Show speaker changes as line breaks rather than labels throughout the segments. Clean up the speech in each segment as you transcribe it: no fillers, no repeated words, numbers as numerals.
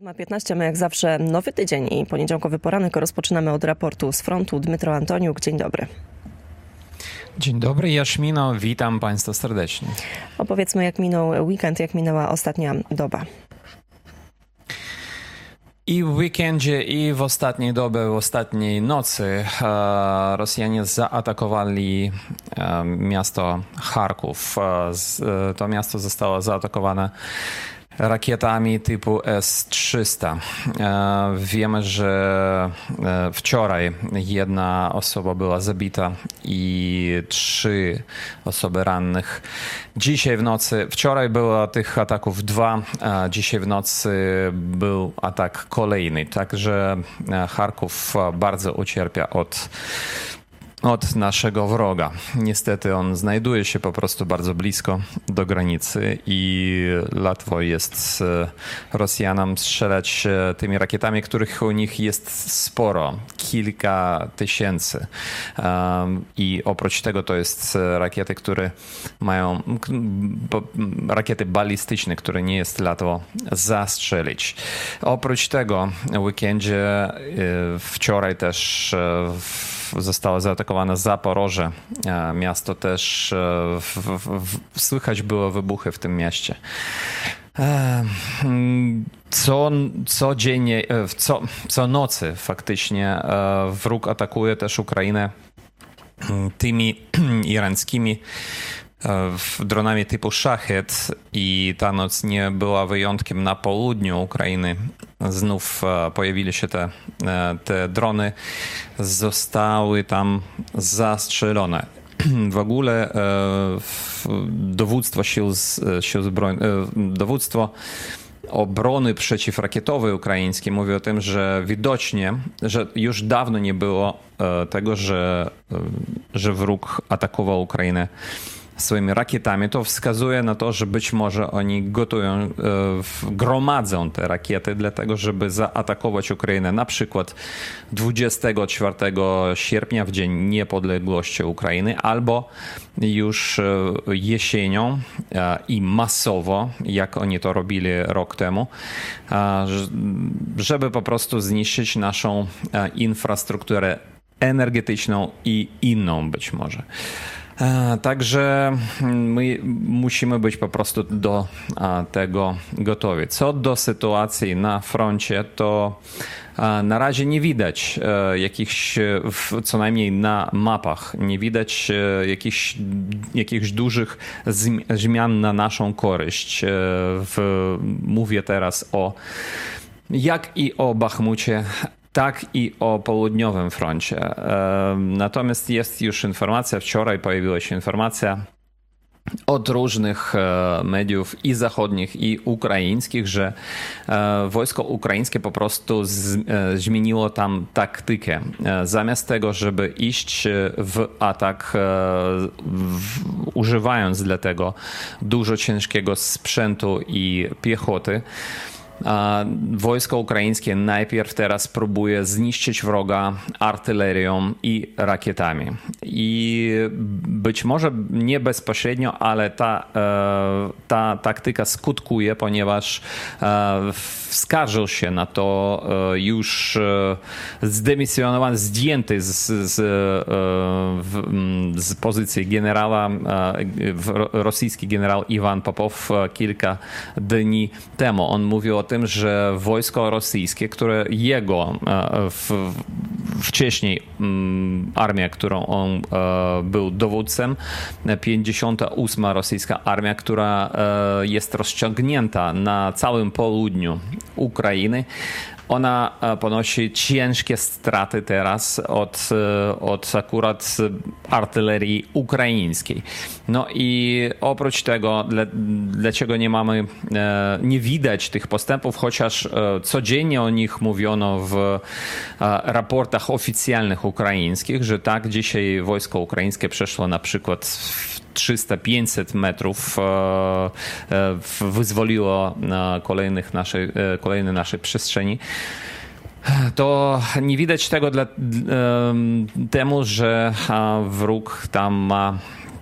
7:15, my jak zawsze nowy tydzień i poniedziałkowy poranek rozpoczynamy od raportu z frontu. Dmytro Antoniuk, dzień dobry.
Dzień dobry, Jaśmino, witam Państwa serdecznie.
Opowiedzmy, jak minął weekend, jak minęła ostatnia doba.
I w weekendzie, i w ostatniej dobie, w ostatniej nocy Rosjanie zaatakowali miasto Charków. To miasto zostało zaatakowane rakietami typu S-300. Wiemy, że wczoraj jedna osoba była zabita i 3 osoby rannych. Dzisiaj w nocy, wczoraj było tych ataków 2, a dzisiaj w nocy był atak kolejny. Także Charków bardzo ucierpia od naszego wroga. Niestety on znajduje się po prostu bardzo blisko do granicy i łatwo jest Rosjanom strzelać tymi rakietami, których u nich jest sporo, kilka tysięcy. I oprócz tego to jest rakiety, które mają rakiety balistyczne, które nie jest łatwo zastrzelić. Oprócz tego w weekendzie wczoraj też zostało zaatakowane Zaporoże. Miasto też słychać było wybuchy w tym mieście. Codziennie, co nocy faktycznie wróg atakuje też Ukrainę tymi iranskimi dronami typu Szachet i ta noc nie była wyjątkiem. Na południu Ukrainy znów pojawili się te drony, zostały tam zastrzelone. W ogóle dowództwo obrony przeciwrakietowej ukraińskiej mówi o tym, że widocznie, że już dawno nie było tego, że wróg atakował Ukrainę swoimi rakietami. To wskazuje na to, że być może oni gromadzą te rakiety dlatego, żeby zaatakować Ukrainę na przykład 24 sierpnia w Dzień Niepodległości Ukrainy albo już jesienią i masowo, jak oni to robili rok temu, żeby po prostu zniszczyć naszą infrastrukturę energetyczną i inną być może. Także my musimy być po prostu do tego gotowi. Co do sytuacji na froncie, to na razie nie widać jakichś, co najmniej na mapach, nie widać jakichś dużych zmian na naszą korzyść. Mówię teraz jak i o Bachmucie, tak i o południowym froncie. Natomiast jest już informacja, wczoraj pojawiła się informacja od różnych mediów i zachodnich, i ukraińskich, że wojsko ukraińskie po prostu zmieniło tam taktykę. Zamiast tego, żeby iść w atak, używając dla tego dużo ciężkiego sprzętu i piechoty, wojsko ukraińskie najpierw teraz próbuje zniszczyć wroga artylerią i rakietami. I być może nie bezpośrednio, ale ta taktyka skutkuje, ponieważ skarżył się na to już zdymisjonowany, zdjęty z pozycji generała, rosyjski generał Iwan Popow kilka dni temu. On mówił o tym, że wojsko rosyjskie, które jego wcześniej armia, którą on był dowódcą, 58. rosyjska armia, która jest rozciągnięta na całym południu Ukrainy, ona ponosi ciężkie straty teraz od akurat artylerii ukraińskiej. No i oprócz tego, dlaczego nie widać tych postępów, chociaż codziennie o nich mówiono w raportach oficjalnych ukraińskich, że tak, dzisiaj wojsko ukraińskie przeszło na przykład 300-500 metrów, wyzwoliło kolejne nasze przestrzeni. To nie widać tego temu, że wróg tam ma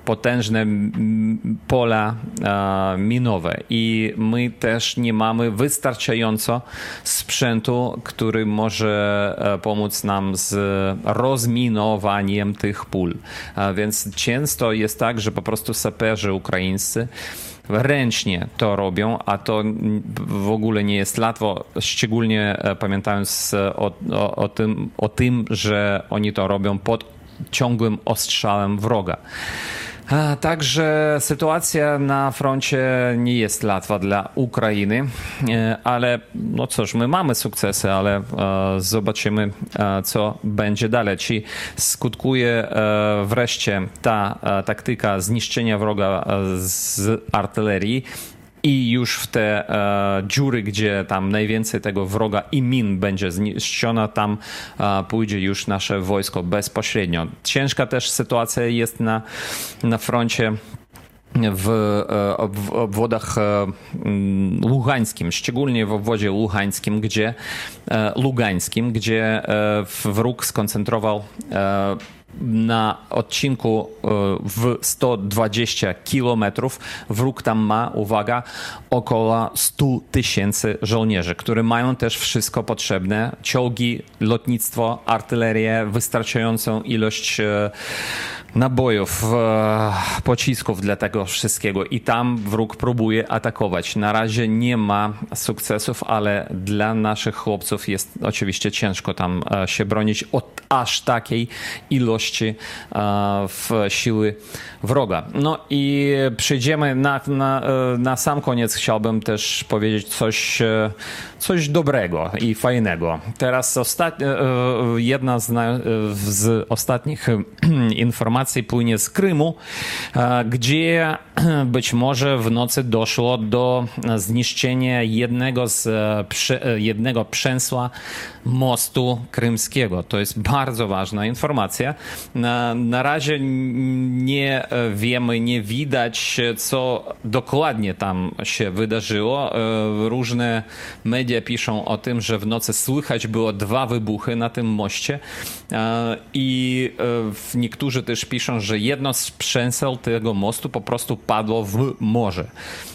potężne pola minowe i my też nie mamy wystarczająco sprzętu, który może pomóc nam z rozminowaniem tych pól. Więc często jest tak, że po prostu saperzy ukraińscy ręcznie to robią, a to w ogóle nie jest łatwo, szczególnie pamiętając o tym, że oni to robią pod ciągłym ostrzałem wroga. Także sytuacja na froncie nie jest łatwa dla Ukrainy, ale no cóż, my mamy sukcesy, ale zobaczymy, co będzie dalej. Czy skutkuje wreszcie ta taktyka zniszczenia wroga z artylerii i już w te dziury, gdzie tam najwięcej tego wroga i min będzie zniszczona, tam pójdzie już nasze wojsko bezpośrednio. Ciężka też sytuacja jest na froncie w obwodach lugańskim, szczególnie w obwodzie lugańskim, gdzie wróg skoncentrował na odcinku w 120 kilometrów. Wróg tam ma, uwaga, około 100 000 żołnierzy, którzy mają też wszystko potrzebne. Czołgi, lotnictwo, artylerię, wystarczającą ilość nabojów, pocisków dla tego wszystkiego i tam wróg próbuje atakować. Na razie nie ma sukcesów, ale dla naszych chłopców jest oczywiście ciężko tam się bronić od aż takiej ilości siły wroga. No i przejdziemy na sam koniec. Chciałbym też powiedzieć coś dobrego i fajnego. Teraz jedna z ostatnich informacji płynie z Krymu, gdzie być może w nocy doszło do zniszczenia jednego przęsła mostu krymskiego. To jest bardzo ważna informacja. Na razie nie wiemy, nie widać, co dokładnie tam się wydarzyło. Różne media piszą o tym, że w nocy słychać było 2 wybuchy na tym moście i niektórzy też piszą, że jedno z przęseł tego mostu po prostu padło w morze.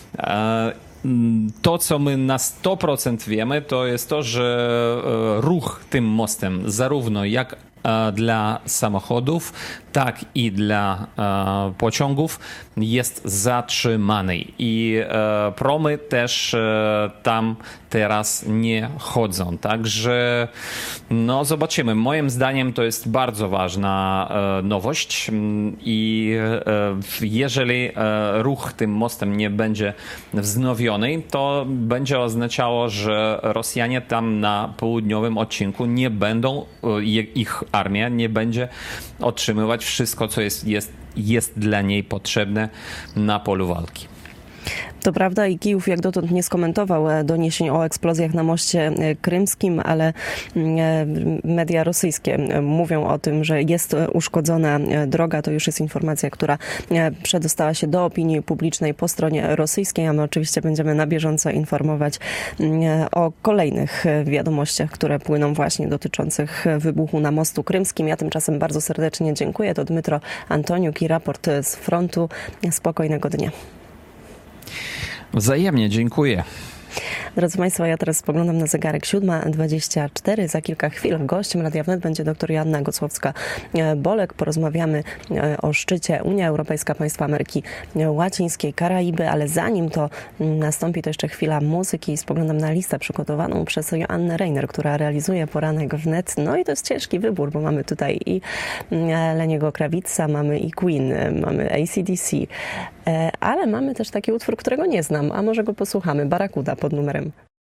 To, co my na 100% wiemy, to jest to, że ruch tym mostem zarówno jak dla samochodów, tak i dla pociągów jest zatrzymany i promy też tam teraz nie chodzą. Także no zobaczymy. Moim zdaniem to jest bardzo ważna nowość i jeżeli ruch tym mostem nie będzie wznowiony, to będzie oznaczało, że Rosjanie tam na południowym odcinku nie będą, ich armia nie będzie otrzymywać wszystko, co jest dla niej potrzebne na polu walki.
To prawda i Kijów jak dotąd nie skomentował doniesień o eksplozjach na moście krymskim, ale media rosyjskie mówią o tym, że jest uszkodzona droga. To już jest informacja, która przedostała się do opinii publicznej po stronie rosyjskiej, a my oczywiście będziemy na bieżąco informować o kolejnych wiadomościach, które płyną właśnie dotyczących wybuchu na mostu krymskim. Ja tymczasem bardzo serdecznie dziękuję. To Dmytro Antoniuk i raport z frontu. Spokojnego dnia.
Wzajemnie, dziękuję.
Drodzy Państwo, ja teraz spoglądam na zegarek 7:24. Za kilka chwil gościem Radia Wnet będzie dr Joanna Gocłowska-Bolek. Porozmawiamy o szczycie Unia Europejska, państwa Ameryki Łacińskiej, Karaiby, ale zanim to nastąpi, to jeszcze chwila muzyki. Spoglądam na listę przygotowaną przez Joannę Reiner, która realizuje poranek Wnet. No i to jest ciężki wybór, bo mamy tutaj i Leniego Krawitza, mamy i Queen, mamy AC/DC, ale mamy też taki utwór, którego nie znam, a może go posłuchamy. Barakuda pod numerem